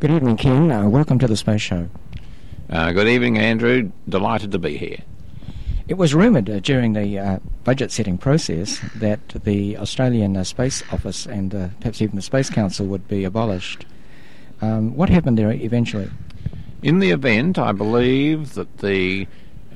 Good evening, Ken. Welcome to the Space Show. Good evening, Andrew. Delighted to be here. It was rumoured during the budget-setting process that the Australian Space Office and perhaps even the Space Council would be abolished. What happened there eventually? In the event, I believe that the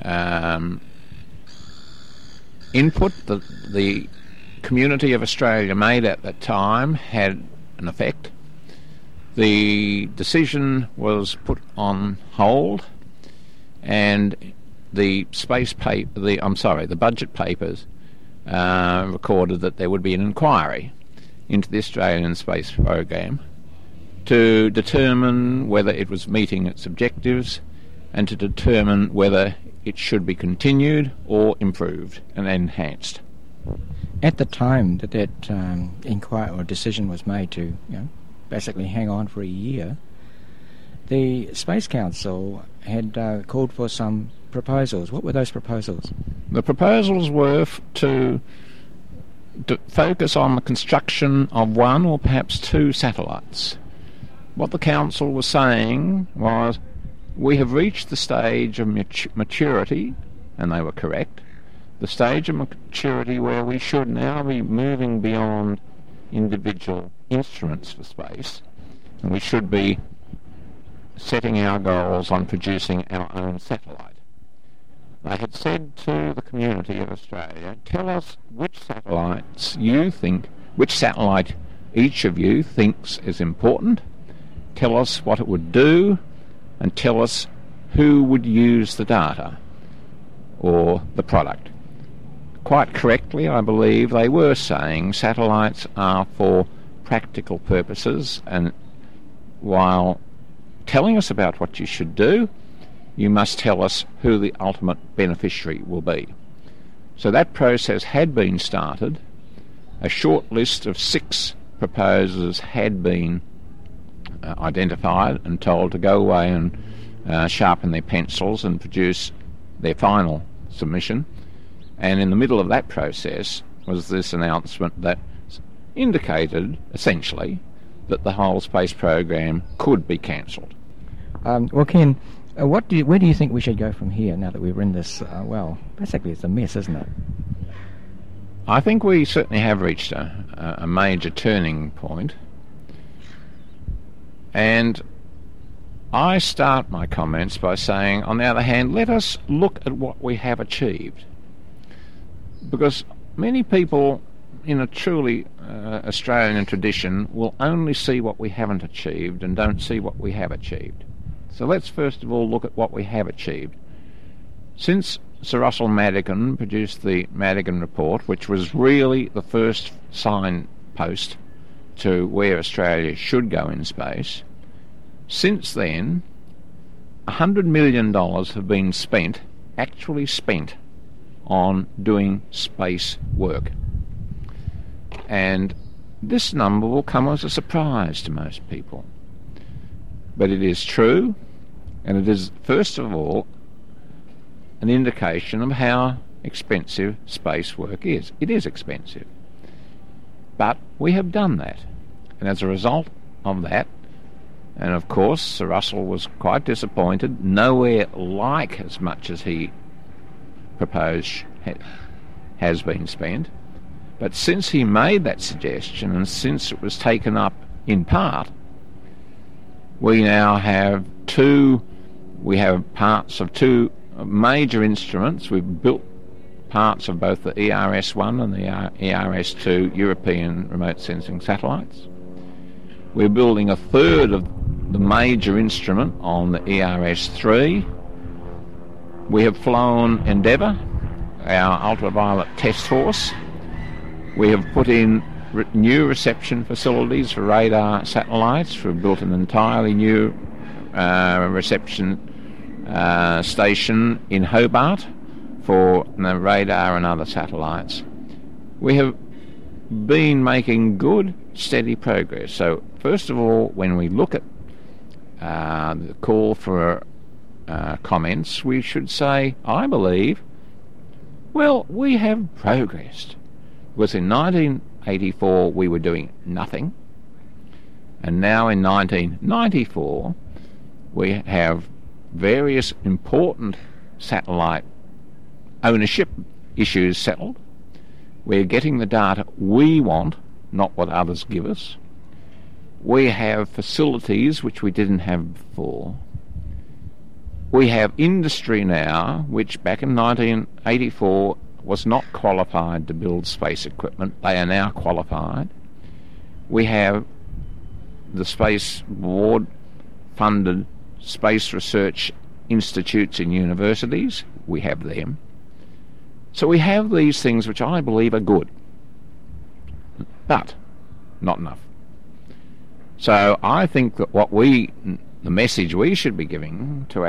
input that the community of Australia made at that time had an effect. The decision was put on hold, and the budget papers recorded that there would be an inquiry into the Australian space program to determine whether it was meeting its objectives and to determine whether it should be continued or improved and enhanced. At the time that inquiry or decision was made to, basically hang on for a year, the Space Council had called for some proposals. What were those proposals? The proposals were to focus on the construction of one or perhaps two satellites. What the Council was saying was, we have reached the stage of maturity, and they were correct, the stage of maturity where we should now be moving beyond individual instruments for space, and we should be setting our goals on producing our own satellite. They had said to the community of Australia, tell us which satellite each of you thinks is important, tell us what it would do, and tell us who would use the data or the product. Quite correctly, I believe they were saying satellites are for practical purposes, and while telling us about what you should do, you must tell us who the ultimate beneficiary will be. So that process had been started. A short list of 6 proposers had been identified and told to go away and sharpen their pencils and produce their final submission. And in the middle of that process was this announcement that indicated, essentially, that the whole space program could be cancelled. Well, Ken, where do you think we should go from here now that we're in this, basically it's a mess, isn't it? I think we certainly have reached a major turning point. And I start my comments by saying, on the other hand, let us look at what we have achieved. Because many people in a truly Australian tradition will only see what we haven't achieved and don't see what we have achieved. So let's first of all look at what we have achieved. Since Sir Russell Madigan produced the Madigan Report, which was really the first signpost to where Australia should go in space, since then $100 million have been actually spent on doing space work. And this number will come as a surprise to most people. But it is true, and it is, first of all, an indication of how expensive space work is. It is expensive. But we have done that. And as a result of that, and of course Sir Russell was quite disappointed, nowhere like as much as he proposed has been spent. But since he made that suggestion, and since it was taken up in part, we now have parts of 2 major instruments. We've built parts of both the ERS-1 and the ERS-2 European remote sensing satellites. We're building a third of the major instrument on the ERS-3. We have flown Endeavour, our ultraviolet test horse. We have put in new reception facilities for radar satellites. We've built an entirely new reception station in Hobart for the radar and other satellites. We have been making good, steady progress. So, first of all, when we look at the call for comments, we should say, I believe, well, we have progressed. Because in 1984 we were doing nothing. And now in 1994, we have various important satellite ownership issues settled. We're getting the data we want, not what others give us. We have facilities which we didn't have before. We have industry now, which back in 1984 was not qualified to build space equipment. They are now qualified. We have the Space Board funded space research institutes in universities. We have them. So we have these things which I believe are good, but not enough. So I think that the message we should be giving to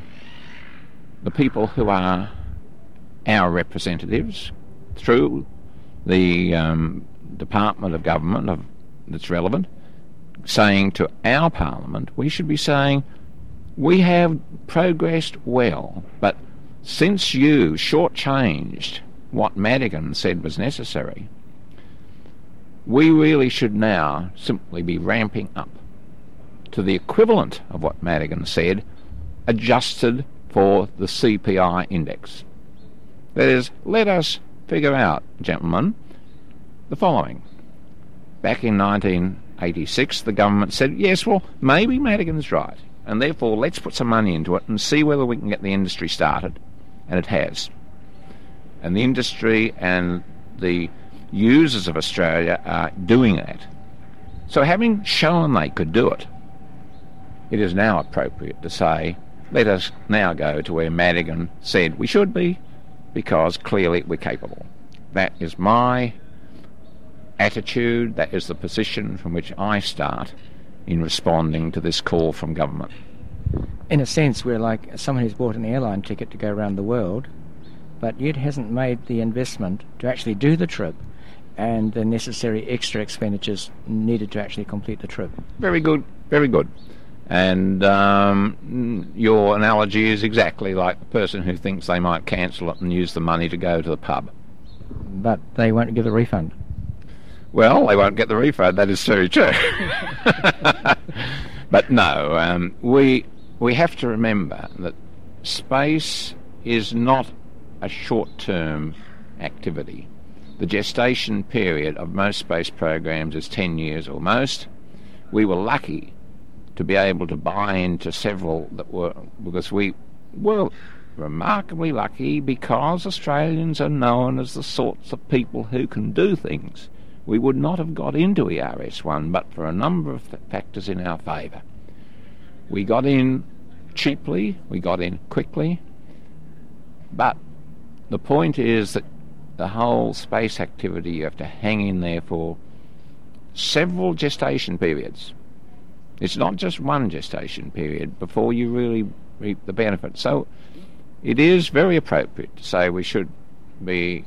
the people who are our representatives through the Department of Government that's relevant, saying to our Parliament, we should be saying, we have progressed well, but since you shortchanged what Madigan said was necessary, we really should now simply be ramping up to the equivalent of what Madigan said, adjusted for the CPI index. That is, let us figure out, gentlemen, the following. Back in 1986, the government said, yes, well, maybe Madigan's right, and therefore let's put some money into it and see whether we can get the industry started. And it has. And the industry and the users of Australia are doing that. So having shown they could do it, it is now appropriate to say, let us now go to where Madigan said we should be, because clearly we're capable. That is my attitude, that is the position from which I start in responding to this call from government. In a sense, we're like someone who's bought an airline ticket to go around the world, but yet hasn't made the investment to actually do the trip and the necessary extra expenditures needed to actually complete the trip. Very good, very good. And your analogy is exactly like the person who thinks they might cancel it and use the money to go to the pub. But they won't give a refund. Well, they won't get the refund, that is very true. But no, we have to remember that space is not a short-term activity. The gestation period of most space programs is 10 years or most. We were lucky to be able to buy into several that were, because we were remarkably lucky because Australians are known as the sorts of people who can do things. We would not have got into ERS-1 but for a number of factors in our favour. We got in cheaply, we got in quickly, but the point is that the whole space activity, you have to hang in there for several gestation periods. It's not just one gestation period before you really reap the benefit. So it is very appropriate to say we should be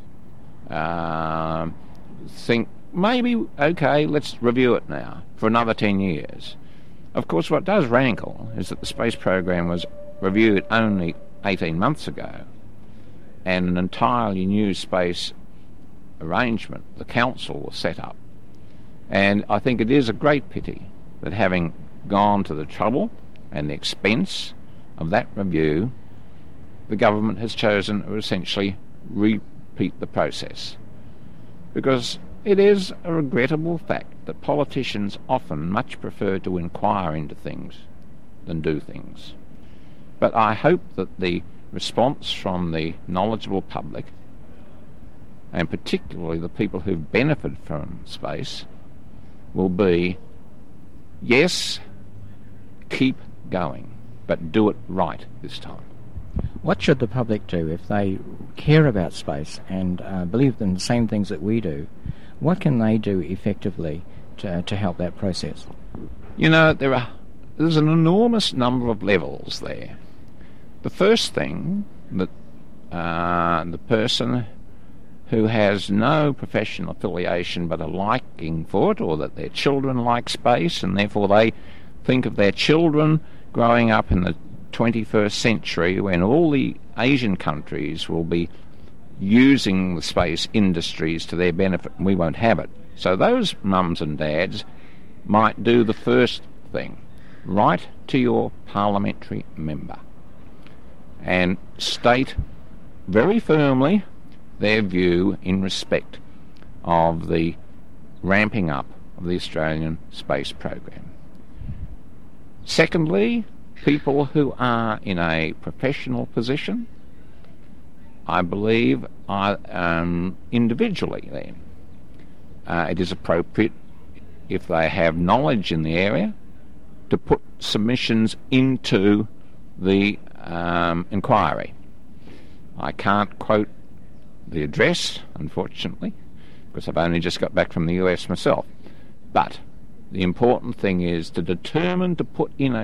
think maybe, okay, let's review it now for another 10 years. Of course, what does rankle is that the space program was reviewed only 18 months ago, and an entirely new space arrangement, the council, was set up. And I think it is a great pity that having gone to the trouble and the expense of that review, the government has chosen to essentially repeat the process. Because it is a regrettable fact that politicians often much prefer to inquire into things than do things. But I hope that the response from the knowledgeable public, and particularly the people who benefit from space, will be, yes, keep going, but do it right this time. What should the public do if they care about space and believe in the same things that we do? What can they do effectively to help that process? You know, there's an enormous number of levels there. The first thing that the person who has no professional affiliation but a liking for it, or that their children like space and therefore they think of their children growing up in the 21st century when all the Asian countries will be using the space industries to their benefit and we won't have it. So those mums and dads might do the first thing. Write to your parliamentary member and state very firmly their view in respect of the ramping up of the Australian space program. Secondly, people who are in a professional position, I believe, are individually then, it is appropriate, if they have knowledge in the area, to put submissions into the inquiry. I can't quote the address, unfortunately, because I've only just got back from the US myself. But the important thing is to determine to put in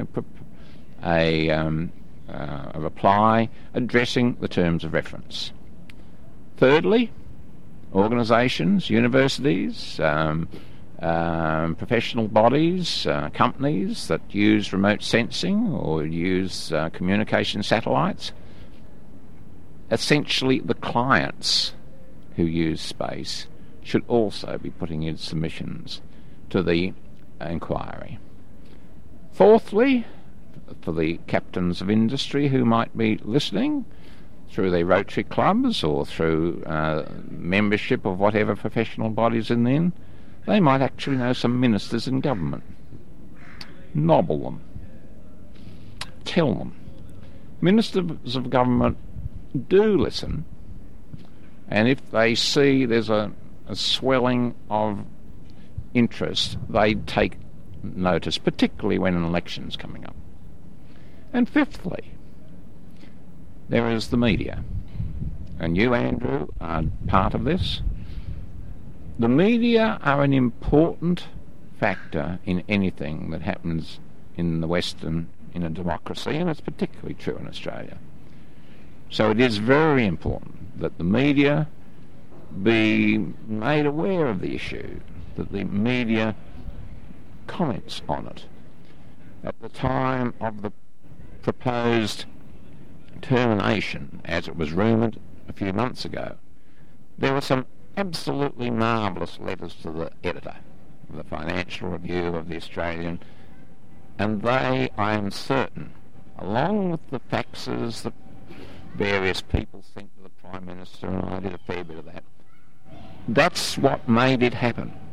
a reply addressing the terms of reference. Thirdly, organisations, universities, professional bodies, companies that use remote sensing or use communication satellites, essentially the clients who use space should also be putting in submissions to the inquiry. Fourthly, for the captains of industry who might be listening, through their Rotary clubs or through membership of whatever professional bodies in them, they might actually know some ministers in government. Nobble them. Tell them. Ministers of government do listen, and if they see there's a swelling of interest, they take notice, particularly when an election's coming up. And fifthly, there is the media. And you, Andrew, are part of this. The media are an important factor in anything that happens in the West and in a democracy, and it's particularly true in Australia. So it is very important that the media be made aware of the issue, that the media comments on it. At the time of the proposed termination, as it was rumoured a few months ago, there were some absolutely marvellous letters to the editor of the Financial Review of the Australian, and they, I am certain, along with the faxes that various people sent to the Prime Minister, and I did a fair bit of that, that's what made it happen.